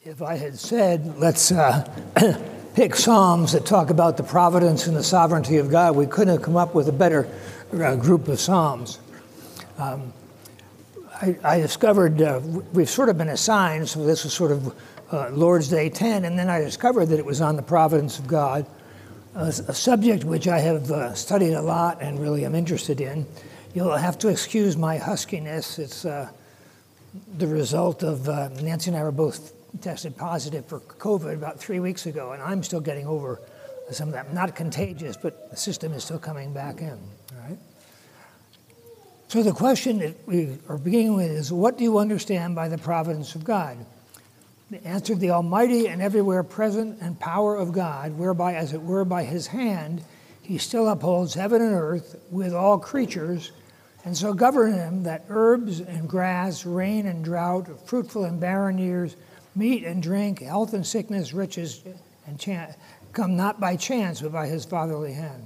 If I had said, let's pick Psalms that talk about the providence and the sovereignty of God, we couldn't have come up with a better group of Psalms. I discovered, we've sort of been assigned, so this was sort of Lord's Day 10, and then I discovered that it was on the providence of God, a subject which I have studied a lot and really am interested in. You'll have to excuse my huskiness. It's the result of Nancy and I were both tested positive for COVID about 3 weeks ago, and I'm still getting over some of that. Not contagious, but the system is still coming back in. All right. So the question that we are beginning with is, what do you understand by the providence of God? The answer: the almighty and everywhere present and power of God, whereby, as it were, by his hand, he still upholds heaven and earth with all creatures, and so govern them that herbs and grass, rain and drought, fruitful and barren years, meat and drink, health and sickness, riches and come not by chance, but by his fatherly hand.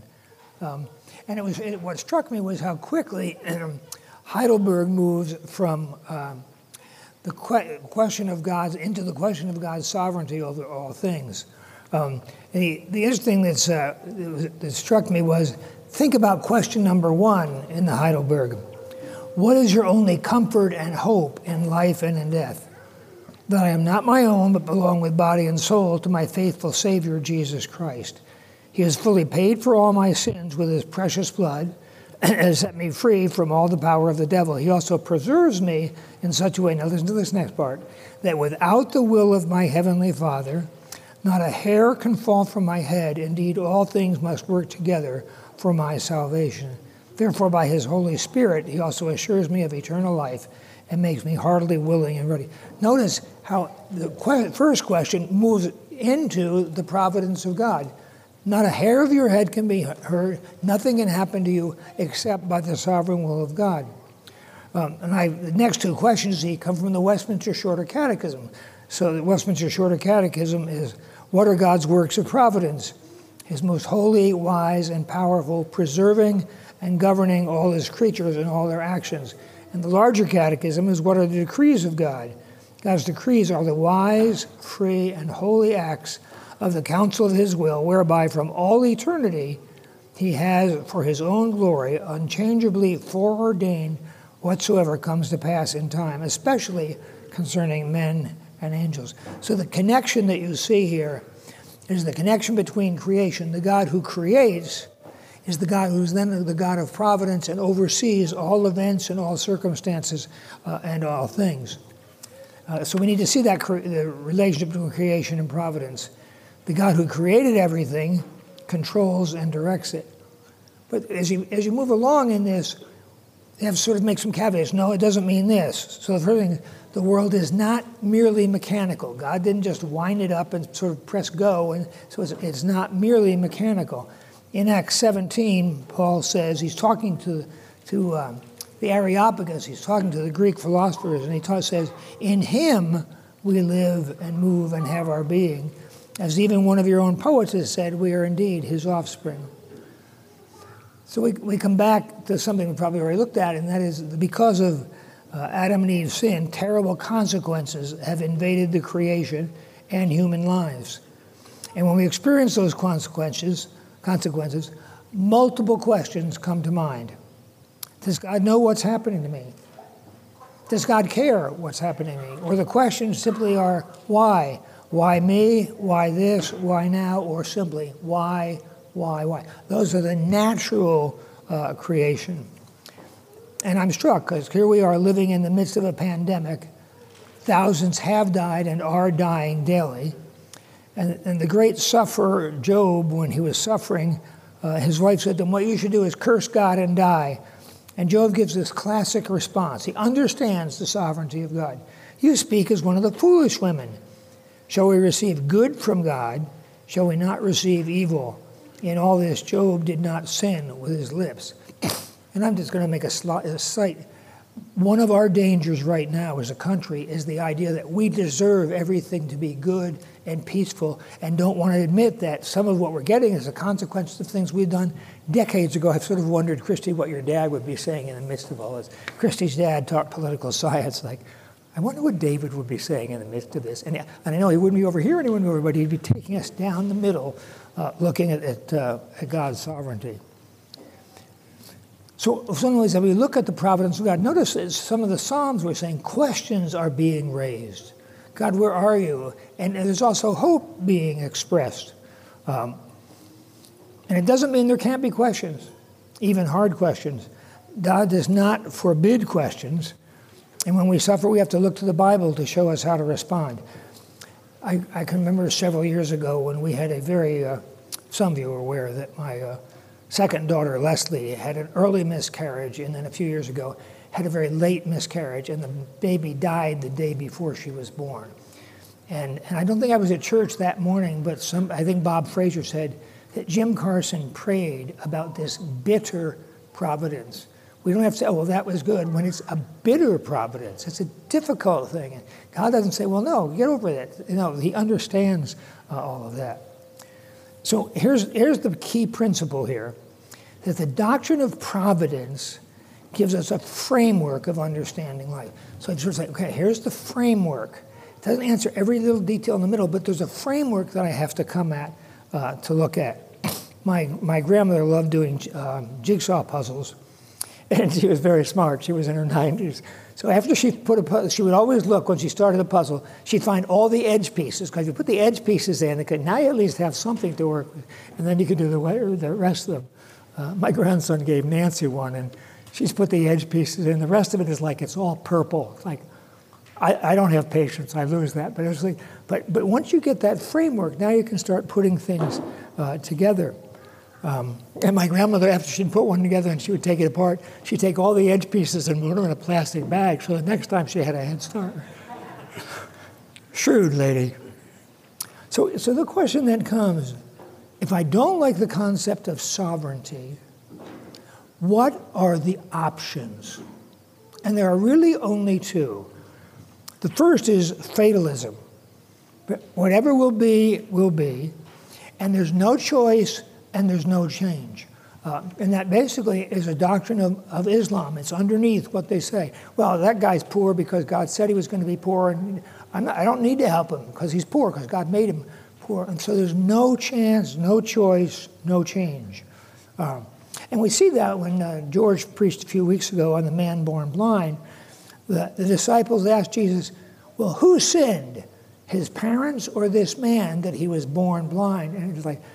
And what struck me was how quickly Heidelberg moves from the question of God's into the question of God's sovereignty over all things. The interesting thing that struck me was, think about question number 1 in the Heidelberg. What is your only comfort and hope in life and in death? That I am not my own, but belong with body and soul to my faithful Savior, Jesus Christ. He has fully paid for all my sins with his precious blood and has set me free from all the power of the devil. He also preserves me in such a way, now listen to this next part, that without the will of my heavenly Father, not a hair can fall from my head. Indeed, all things must work together for my salvation. Therefore, by his Holy Spirit, he also assures me of eternal life and makes me heartily willing and ready. Notice how the first question moves into the providence of God. Not a hair of your head can be hurt. Nothing can happen to you except by the sovereign will of God. The next two questions come from the Westminster Shorter Catechism. So the Westminster Shorter Catechism is, what are God's works of providence? His most holy, wise, and powerful, preserving and governing all his creatures and all their actions. And the larger catechism is, what are the decrees of God? God's decrees are the wise, free, and holy acts of the counsel of his will, whereby from all eternity he has, for his own glory, unchangeably foreordained whatsoever comes to pass in time, especially concerning men and angels. So the connection that you see here is the connection between creation. The God who creates is the God who's then the God of providence and oversees all events and all circumstances and all things. So we need to see that the relationship between creation and providence. The God who created everything controls and directs it. But as you move along in this, you have to sort of make some caveats. No, it doesn't mean this. So the first thing, the world is not merely mechanical. God didn't just wind it up and sort of press go, and so it's not merely mechanical. In Acts 17, Paul says, he's talking to the Areopagus, he's talking to the Greek philosophers, and he says, in him we live and move and have our being. As even one of your own poets has said, we are indeed his offspring. So we come back to something we probably already looked at, and that is because of Adam and Eve's sin, terrible consequences have invaded the creation and human lives. And when we experience those consequences, multiple questions come to mind. Does God know what's happening to me? Does God care what's happening to me? Or the questions simply are, why? Why me? Why this? Why now? Or simply, why? Those are the natural creation. And I'm struck, because here we are living in the midst of a pandemic. Thousands have died and are dying daily. And the great sufferer, Job, when he was suffering, his wife said to him, what you should do is curse God and die. And Job gives this classic response. He understands the sovereignty of God. You speak as one of the foolish women. Shall we receive good from God? Shall we not receive evil? In all this, Job did not sin with his lips. And I'm just going to make a slight. One of our dangers right now as a country is the idea that we deserve everything to be good and peaceful, and don't want to admit that some of what we're getting is a consequence of things we've done decades ago. I've sort of wondered, Christy, what your dad would be saying in the midst of all this. Christy's dad taught political science. Like, I wonder what David would be saying in the midst of this. And I know he wouldn't be over here, and he wouldn't be over, but he'd be taking us down the middle, looking at God's sovereignty. So in some ways, as we look at the providence of God, notice that some of the Psalms were saying questions are being raised. God, where are you? And there's also hope being expressed. And it doesn't mean there can't be questions, even hard questions. God does not forbid questions. And when we suffer, we have to look to the Bible to show us how to respond. I can remember several years ago when we had a very, some of you are aware that my second daughter, Leslie, had an early miscarriage, and then a few years ago had a very late miscarriage, and the baby died the day before she was born. And I don't think I was at church that morning, but I think Bob Fraser said that Jim Carson prayed about this bitter providence. We don't have to say, oh, well, that was good, when it's a bitter providence. It's a difficult thing. And God doesn't say, well, no, get over that. No, he understands all of that. So here's the key principle here, that the doctrine of providence gives us a framework of understanding life. So it's just like, okay, here's the framework. It doesn't answer every little detail in the middle, but there's a framework that I have to come at to look at. My grandmother loved doing jigsaw puzzles, and she was very smart. She was in her 90s. So after she put a puzzle, she would always look when she started a puzzle, she'd find all the edge pieces, because you put the edge pieces in, now you at least have something to work with, and then you could do the rest of them. My grandson gave Nancy one, and she's put the edge pieces in. The rest of it is like it's all purple. It's like, I don't have patience. I lose that. But it's like, but once you get that framework, now you can start putting things together. And my grandmother, after she'd put one together and she would take it apart, she'd take all the edge pieces and put them in a plastic bag, so the next time she had a head start. Shrewd lady. So the question then comes, if I don't like the concept of sovereignty, what are the options? And there are really only two. The first is fatalism. Whatever will be, will be. And there's no choice and there's no change. And that basically is a doctrine of Islam. It's underneath what they say. Well, that guy's poor because God said he was going to be poor, and I don't need to help him because he's poor, because God made him poor. And so there's no chance, no choice, no change. And we see that when George preached a few weeks ago on the man born blind. The disciples asked Jesus, well, who sinned, his parents or this man, that he was born blind? And it was like,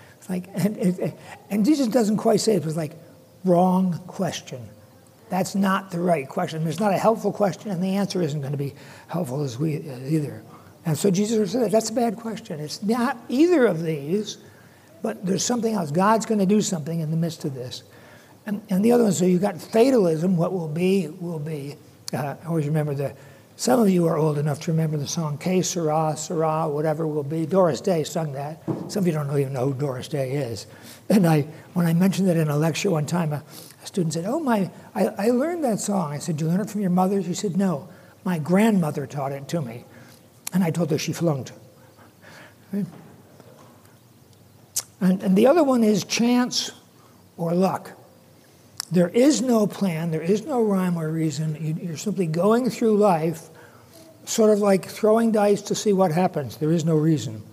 and Jesus doesn't quite say it. It was like, wrong question. That's not the right question. It's not a helpful question, and the answer isn't going to be helpful as either. And so Jesus said, that's a bad question. It's not either of these, but there's something else. God's going to do something in the midst of this. And the other one, so you've got fatalism. What will be, will be. I always remember some of you are old enough to remember the song, Que Sera, Sera, whatever will be. Doris Day sung that. Some of you don't even know who Doris Day is. And when I mentioned it in a lecture one time, a student said, I learned that song. I said, did you learn it from your mother? She said, no, my grandmother taught it to me. And I told her she flunked. Right? And the other one is chance or luck. There is no plan, there is no rhyme or reason. You're simply going through life, sort of like throwing dice to see what happens. There is no reason.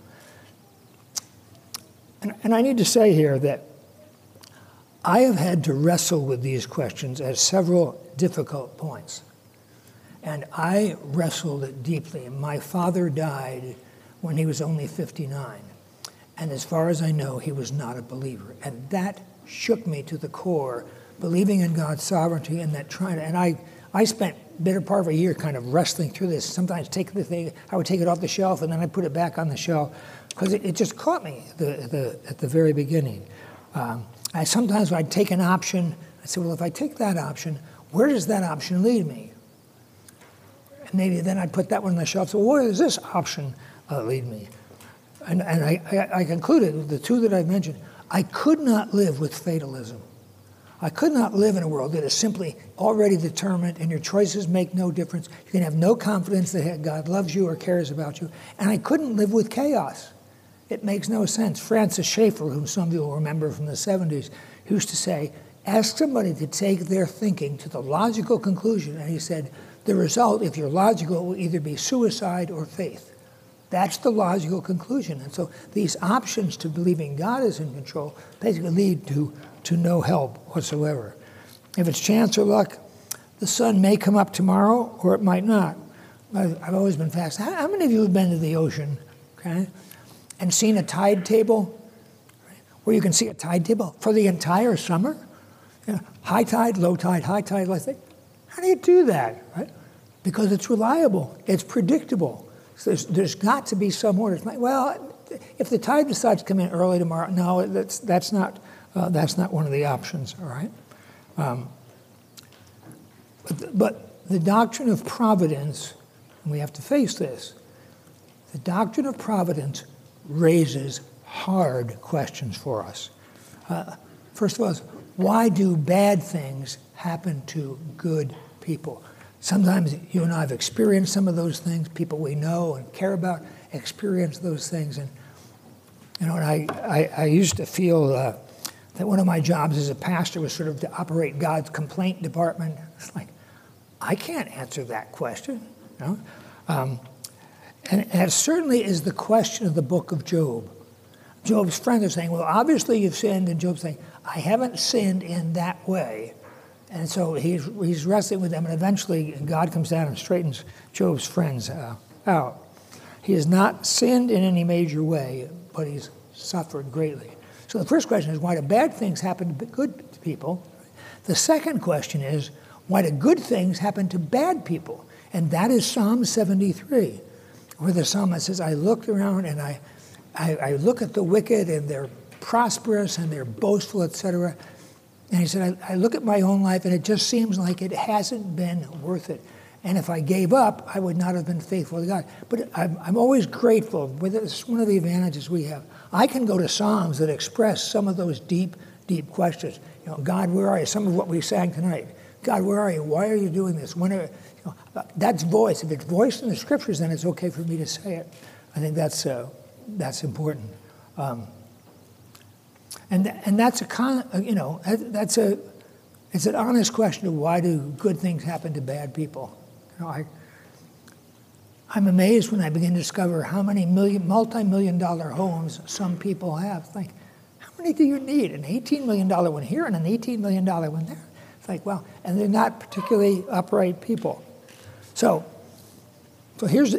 And I need to say here that I have had to wrestle with these questions at several difficult points. And I wrestled it deeply. My father died when he was only 59. And as far as I know, he was not a believer. And that shook me to the core, believing in God's sovereignty and I spent a better part of a year kind of wrestling through this. Sometimes I would take it off the shelf and then I'd put it back on the shelf because it just caught me at the very beginning. Sometimes I'd take an option. I said, well, if I take that option, where does that option lead me? And maybe then I'd put that one on the shelf. So where does this option lead me? And I concluded with the two that I mentioned, I could not live with fatalism. I could not live in a world that is simply already determined and your choices make no difference. You can have no confidence that God loves you or cares about you. And I couldn't live with chaos. It makes no sense. Francis Schaeffer, whom some of you will remember from the 70s, used to say, ask somebody to take their thinking to the logical conclusion. And he said, the result, if you're logical, will either be suicide or faith. That's the logical conclusion. And so these options to believing God is in control basically lead to no help whatsoever. If it's chance or luck, the sun may come up tomorrow or it might not. I've always been fascinated. How many of you have been to the ocean, okay, and seen a tide table, where you can see a tide table for the entire summer? You know, high tide, low tide, high tide, low tide. How do you do that, right? Because it's reliable, it's predictable. So there's got to be some order. It's like, well, if the tide decides to come in early tomorrow, no, that's not one of the options, all right? But the doctrine of providence, and we have to face this, the doctrine of providence raises hard questions for us. First of all, why do bad things happen to good people? Sometimes you and I have experienced some of those things. People we know and care about experience those things. And you know, and I used to feel that one of my jobs as a pastor was sort of to operate God's complaint department. It's like, I can't answer that question. You know? And it certainly is the question of the book of Job. Job's friends are saying, well, obviously you've sinned, and Job's saying, I haven't sinned in that way. And so he's wrestling with them, and eventually God comes down and straightens Job's friends out. He has not sinned in any major way, but he's suffered greatly. So the first question is, why do bad things happen to good people? The second question is, why do good things happen to bad people? And that is Psalm 73, where the psalmist says, I looked around and I look at the wicked, and they're prosperous and they're boastful, etc. And he said, I look at my own life, and it just seems like it hasn't been worth it. And if I gave up, I would not have been faithful to God. But I'm always grateful. It's one of the advantages we have. I can go to Psalms that express some of those deep, deep questions. You know, God, where are you? Some of what we sang tonight. God, where are you? Why are you doing this? That's voice. If it's voiced in the Scriptures, then it's okay for me to say it. I think that's important. And that's it's an honest question of why do good things happen to bad people. You know, I'm amazed when I begin to discover how many multi-million-dollar homes some people have. It's like, how many do you need? An $18 million one here and an $18 million one there. It's like, well, and they're not particularly upright people. So here's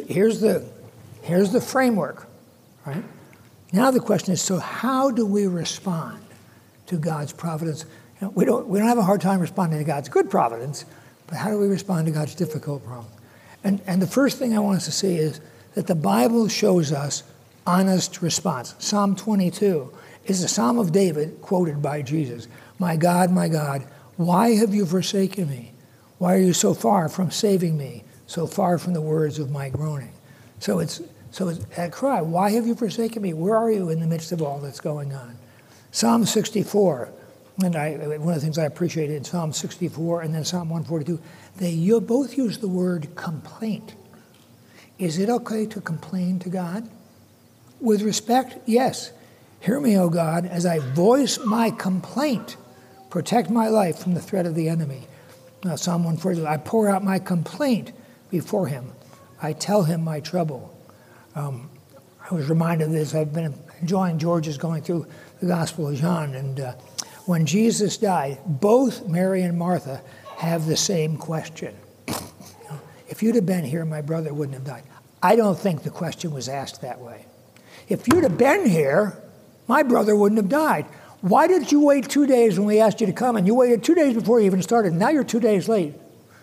the framework, right? Now the question is, so how do we respond to God's providence? You know, we don't have a hard time responding to God's good providence, but how do we respond to God's difficult providence? And the first thing I want us to see is that the Bible shows us honest response. Psalm 22 is a Psalm of David quoted by Jesus. My God, why have you forsaken me? Why are you so far from saving me, so far from the words of my groaning? So it's a cry, why have you forsaken me? Where are you in the midst of all that's going on? Psalm 64, and one of the things I appreciated in Psalm 64 and then Psalm 142, they both use the word complaint. Is it okay to complain to God? With respect, yes. Hear me, O God, as I voice my complaint. Protect my life from the threat of the enemy. Now, Psalm 142, I pour out my complaint before him. I tell him my trouble. I was reminded of this. I've been enjoying George's going through the Gospel of John. And when Jesus died, both Mary and Martha have the same question. If you'd have been here, my brother wouldn't have died. I don't think the question was asked that way. If you'd have been here, my brother wouldn't have died. Why did you wait 2 days when we asked you to come? And you waited 2 days before you even started. Now you're 2 days late.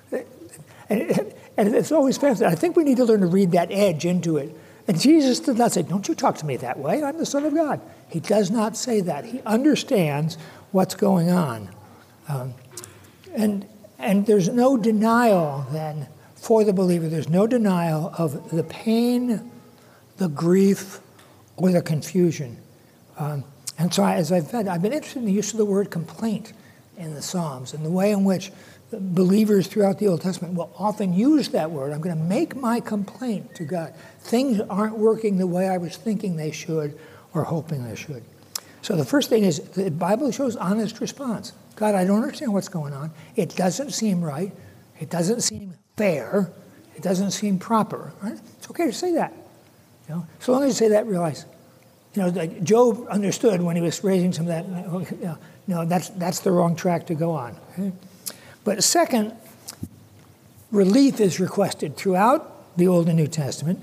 And it's always fascinating. I think we need to learn to read that edge into it. And Jesus did not say, don't you talk to me that way. I'm the Son of God. He does not say that. He understands what's going on. And there's no denial then for the believer. There's no denial of the pain, the grief, or the confusion. And so as I've been interested in the use of the word complaint in the Psalms and the way in which believers throughout the Old Testament will often use that word. I'm going to make my complaint to God. Things aren't working the way I was thinking they should or hoping they should. So the first thing is the Bible shows honest response. God, I don't understand what's going on. It doesn't seem right. It doesn't seem fair. It doesn't seem proper. Right? It's okay to say that. So long as you say that, realize, like Job understood when he was raising some of that. No, that's the wrong track to go on. Okay? But second, relief is requested throughout the Old and New Testament.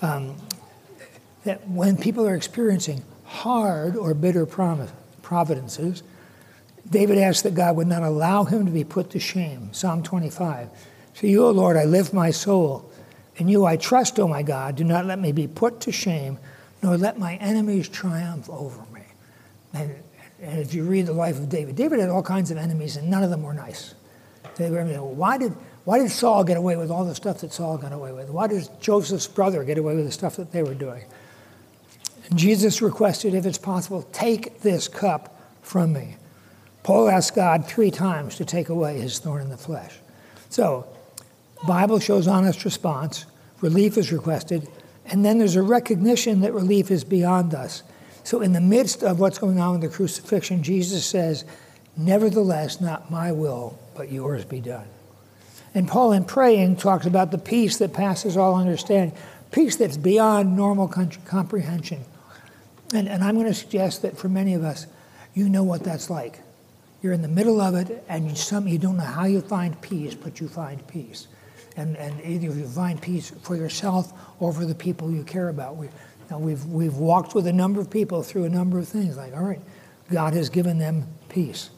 That when people are experiencing hard or bitter providences, David asked that God would not allow him to be put to shame. Psalm 25. To you, O Lord, I lift my soul. In you I trust, O my God. Do not let me be put to shame, nor let my enemies triumph over me. And if you read the life of David, David had all kinds of enemies, and none of them were nice. Why did Saul get away with all the stuff that Saul got away with? Why did Joseph's brother get away with the stuff that they were doing? And Jesus requested, if it's possible, take this cup from me. Paul asked God 3 times to take away his thorn in the flesh. So, Bible shows honest response, relief is requested, and then there's a recognition that relief is beyond us. So in the midst of what's going on with the crucifixion, Jesus says, nevertheless, not my will, but yours be done. And Paul, in praying, talks about the peace that passes all understanding, peace that's beyond normal comprehension. And I'm going to suggest that for many of us, you know what that's like. You're in the middle of it, and you don't know how you find peace, but you find peace. And either you find peace for yourself or for the people you care about. We've walked with a number of people through a number of things. Like, all right, God has given them peace.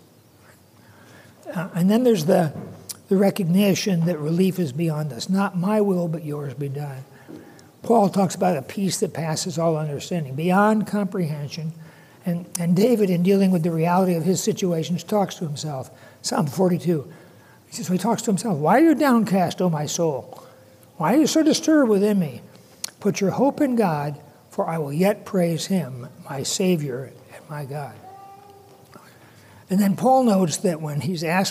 And then there's the recognition that relief is beyond us. Not my will, but yours be done. Paul talks about a peace that passes all understanding, beyond comprehension. And David, in dealing with the reality of his situations, talks to himself. Psalm 42. He talks to himself. Why are you downcast, O my soul? Why are you so disturbed within me? Put your hope in God, for I will yet praise him, my Savior and my God. And then Paul notes that when he asks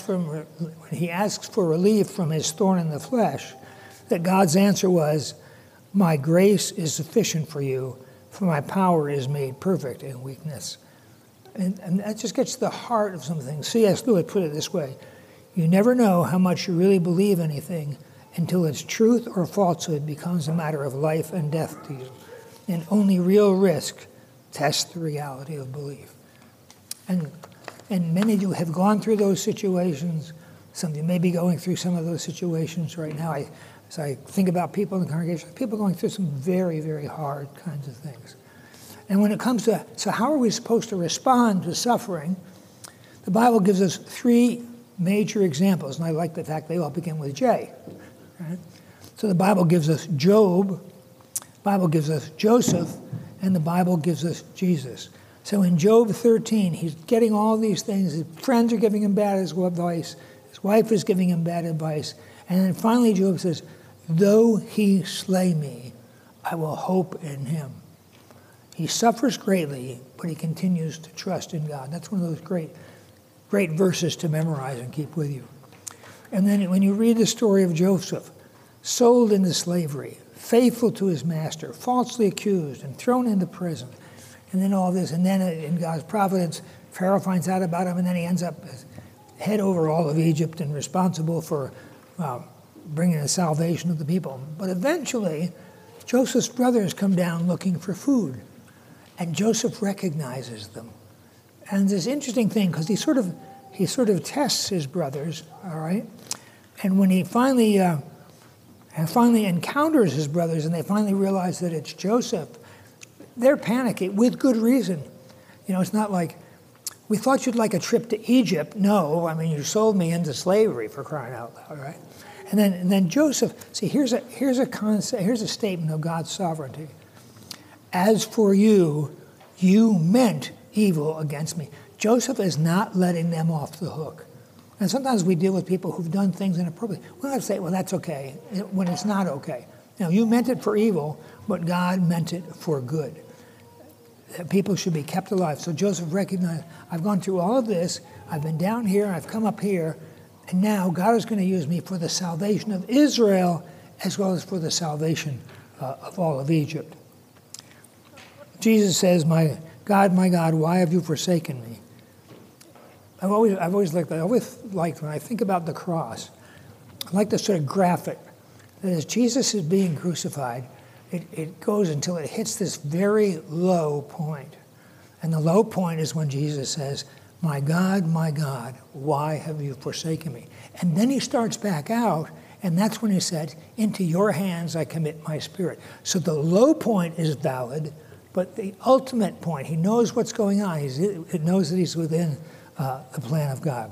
for relief from his thorn in the flesh, that God's answer was, my grace is sufficient for you, for my power is made perfect in weakness. And that just gets to the heart of something. C.S. Lewis put it this way, you never know how much you really believe anything until its truth or falsehood becomes a matter of life and death to you. And only real risk tests the reality of belief. And many of you have gone through those situations. Some of you may be going through some of those situations right now. As I think about people in the congregation, people going through some very, very hard kinds of things. And when it comes to, so how are we supposed to respond to suffering? The Bible gives us 3 major examples, and I like the fact they all begin with J. Right? So the Bible gives us Job, the Bible gives us Joseph, and the Bible gives us Jesus. So in Job 13, he's getting all these things. His friends are giving him bad advice. His wife is giving him bad advice. And then finally Job says, though he slay me, I will hope in him. He suffers greatly, but he continues to trust in God. That's one of those great verses to memorize and keep with you. And then when you read the story of Joseph, sold into slavery, faithful to his master, falsely accused and thrown into prison, and then all this, and then in God's providence, Pharaoh finds out about him, and then he ends up head over all of Egypt and responsible for bringing the salvation of the people. But eventually, Joseph's brothers come down looking for food, and Joseph recognizes them. And this interesting thing, because he sort of tests his brothers, all right? And when he finally encounters his brothers and they finally realize that it's Joseph, they're panicking with good reason. It's not like, we thought you'd like a trip to Egypt. No, I mean, you sold me into slavery, for crying out loud, right? And then Joseph, see, here's a statement of God's sovereignty. As for you, you meant evil against me. Joseph is not letting them off the hook. And sometimes we deal with people who've done things inappropriately. We don't have to say, well, that's okay, when it's not okay. You meant it for evil, but God meant it for good. People should be kept alive. So Joseph recognized, I've gone through all of this, I've been down here, I've come up here, and now God is going to use me for the salvation of Israel as well as for the salvation of all of Egypt. Jesus says, my God, why have you forsaken me? I've always liked when I think about the cross, I like to sort of graph it. That as Jesus is being crucified, it goes until it hits this very low point. And the low point is when Jesus says, my God, why have you forsaken me? And then he starts back out, and that's when he said, into your hands I commit my spirit. So the low point is valid, but the ultimate point, he knows what's going on. He knows that he's within the plan of God.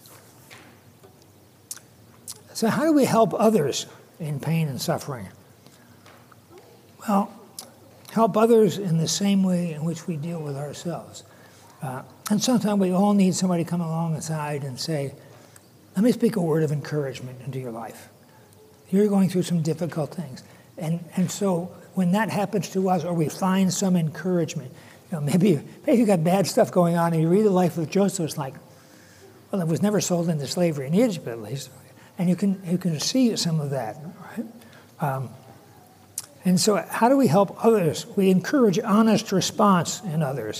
So how do we help others in pain and suffering? Well, help others in the same way in which we deal with ourselves. And sometimes we all need somebody to come alongside and say, let me speak a word of encouragement into your life. You're going through some difficult things. And so when that happens to us, or we find some encouragement, maybe you got bad stuff going on and you read the life of Joseph, it's like, well, it was never sold into slavery in Egypt at least. And you can see some of that, right? And so how do we help others? We encourage honest response in others.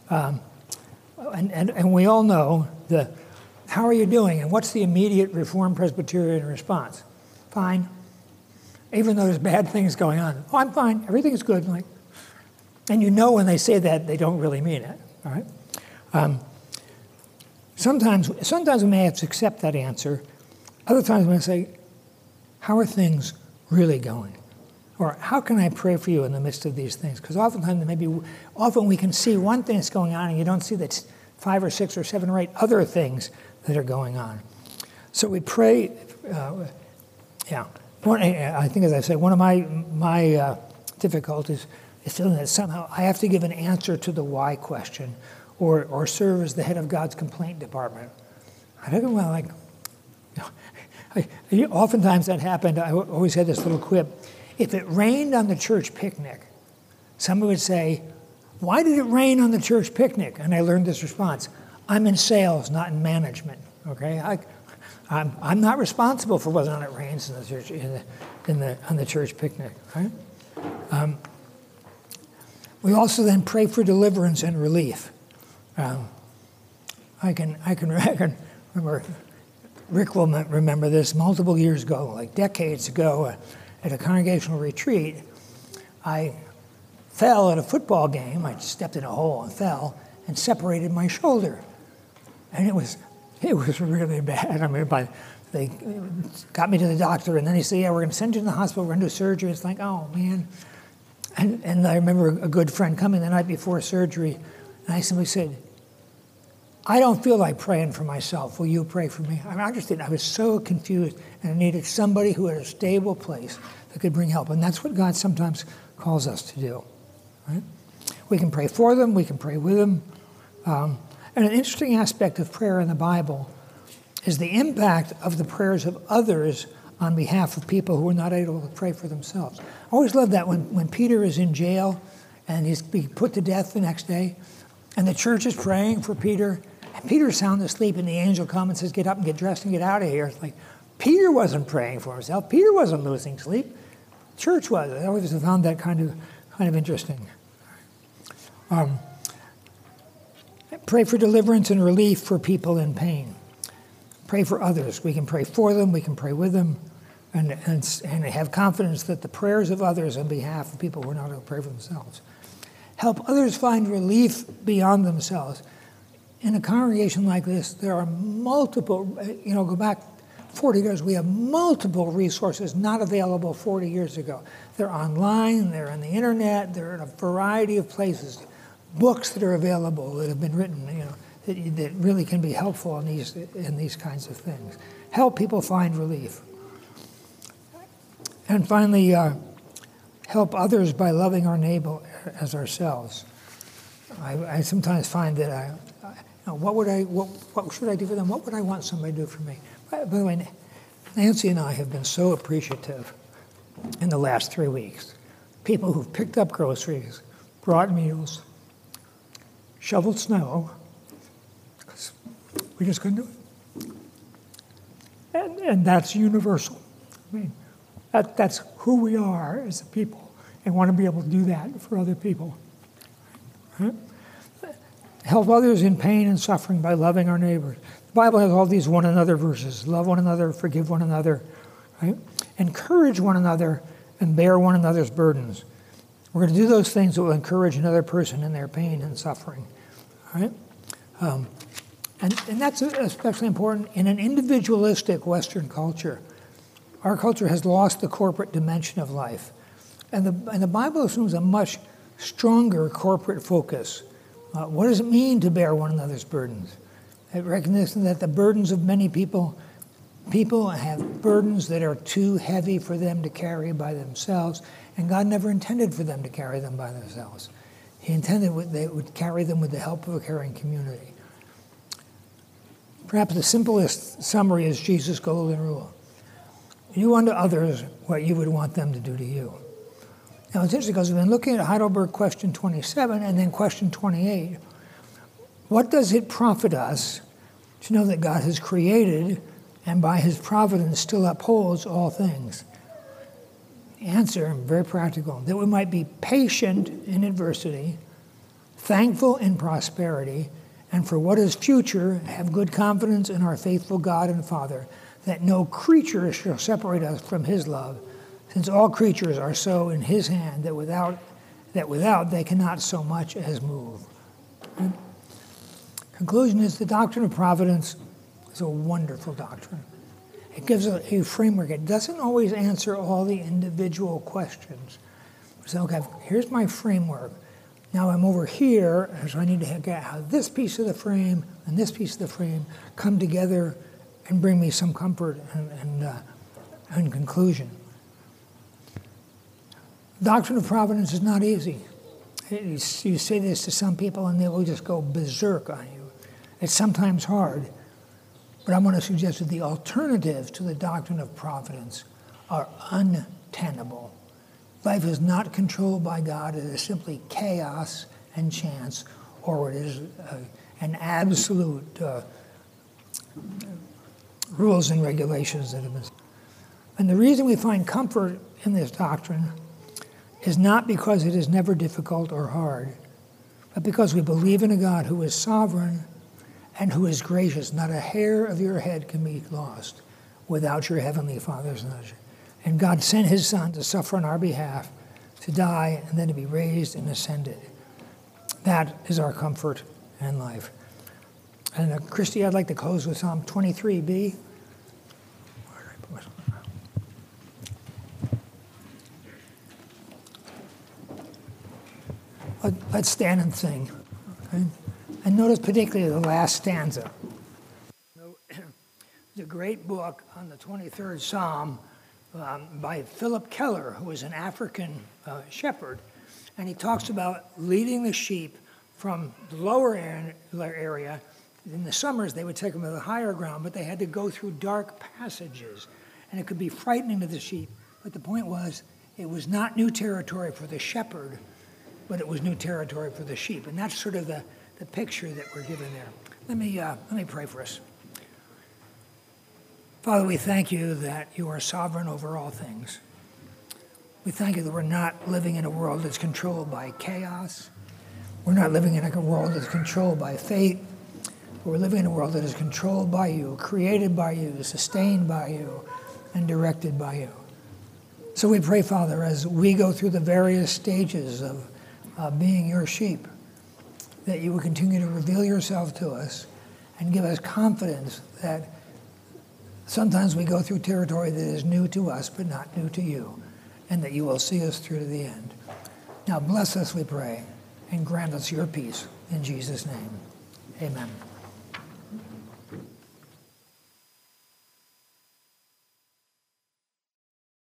And we all know how are you doing? And what's the immediate Reformed Presbyterian response? Fine. Even though there's bad things going on. Oh, I'm fine. Everything's good. And you know when they say that, they don't really mean it. All right? Sometimes we may have to accept that answer. Other times we may say, how are things really going? Or how can I pray for you in the midst of these things? Because oftentimes often we can see one thing that's going on and you don't see that 5 or 6 or 7 or 8 other things that are going on. So we pray, I think as I said, one of my difficulties is feeling that somehow I have to give an answer to the why question or serve as the head of God's complaint department. I don't know, oftentimes that happened. I always had this little quip. If it rained on the church picnic, someone would say, why did it rain on the church picnic? And I learned this response. I'm in sales, not in management. Okay, I'm not responsible for whether or not it rains in the church on the church picnic. Right? We also then pray for deliverance and relief. I can remember. Rick will remember this multiple years ago, like decades ago, at a congregational retreat. I fell at a football game. I stepped in a hole and fell and separated my shoulder. And it was really bad. I mean, they got me to the doctor, and then he said, yeah, we're going to send you to the hospital. We're going to do surgery. It's like, oh, man. And I remember a good friend coming the night before surgery, and I simply said, I don't feel like praying for myself. Will you pray for me? I mean, I was so confused, and I needed somebody who had a stable place that could bring help. And that's what God sometimes calls us to do. Right? We can pray for them. We can pray with them. And an interesting aspect of prayer in the Bible is the impact of the prayers of others on behalf of people who are not able to pray for themselves. I always love that when Peter is in jail and he's being put to death the next day, and the church is praying for Peter, and Peter's sound asleep, and the angel comes and says, get up and get dressed and get out of here. It's like, Peter wasn't praying for himself. Peter wasn't losing sleep. The church was. I always found that kind of interesting. Pray for deliverance and relief for people in pain. Pray for others. We can pray for them. We can pray with them. And have confidence that the prayers of others on behalf of people who are not able to pray for themselves. Help others find relief beyond themselves. In a congregation like this, there are multiple, go back 40 years, we have multiple resources not available 40 years ago. They're online, they're on the internet, they're in a variety of places. Books that are available that have been written, that really can be helpful in these kinds of things. Help people find relief. And finally, help others by loving our neighbor as ourselves. I sometimes find that what should I do for them? What would I want somebody to do for me? By the way, Nancy and I have been so appreciative in the last 3 weeks. People who've picked up groceries, brought meals, shoveled snow, because we just couldn't do it. And that's universal. I mean, that's who we are as a people, and want to be able to do that for other people. Right? Help others in pain and suffering by loving our neighbors. The Bible has all these one another verses. Love one another, forgive one another, right? Encourage one another and bear one another's burdens. We're going to do those things that will encourage another person in their pain and suffering, all right? And that's especially important in an individualistic Western culture. Our culture has lost the corporate dimension of life. And the Bible assumes a much stronger corporate focus. What does it mean to bear one another's burdens? It recognizes that the burdens of many people have burdens that are too heavy for them to carry by themselves, and God never intended for them to carry them by themselves. He intended they would carry them with the help of a caring community. Perhaps the simplest summary is Jesus' golden rule. Do unto others what you would want them to do to you. Now it's interesting because we've been looking at Heidelberg question 27 and then question 28. What does it profit us to know that God has created and by his providence still upholds all things? The answer, very practical, that we might be patient in adversity, thankful in prosperity, and for what is future, have good confidence in our faithful God and Father, that no creature shall separate us from his love, since all creatures are so in his hand that without they cannot so much as move. And conclusion is the doctrine of providence is a wonderful doctrine. It gives a framework. It doesn't always answer all the individual questions. So, okay, here's my framework. Now I'm over here, so I need to get how this piece of the frame and this piece of the frame come together and bring me some comfort and conclusion. Doctrine of providence is not easy. You say this to some people and they will just go berserk on you. It's sometimes hard, but I want to suggest that the alternatives to the doctrine of providence are untenable. Life is not controlled by God. It is simply chaos and chance, or it is an absolute rules and regulations that have been. And the reason we find comfort in this doctrine is not because it is never difficult or hard, but because we believe in a God who is sovereign and who is gracious. Not a hair of your head can be lost without your heavenly Father's nudge. And God sent his Son to suffer on our behalf, to die, and then to be raised and ascended. That is our comfort and life. And Christy, I'd like to close with Psalm 23b. Let's stand and sing. Okay? And notice particularly the last stanza. There's a great book on the 23rd Psalm by Philip Keller, who is an African shepherd. And he talks about leading the sheep from the lower area. In the summers, they would take them to the higher ground, but they had to go through dark passages. And it could be frightening to the sheep. But the point was, it was not new territory for the shepherd, but it was new territory for the sheep. And that's sort of the picture that we're given there. Let me pray for us. Father, we thank you that you are sovereign over all things. We thank you that we're not living in a world that's controlled by chaos. We're not living in a world that's controlled by fate. We're living in a world that is controlled by you, created by you, sustained by you, and directed by you. So we pray, Father, as we go through the various stages of being your sheep, that you will continue to reveal yourself to us and give us confidence that sometimes we go through territory that is new to us but not new to you, and that you will see us through to the end. Now bless us, we pray, and grant us your peace. In Jesus' name, amen.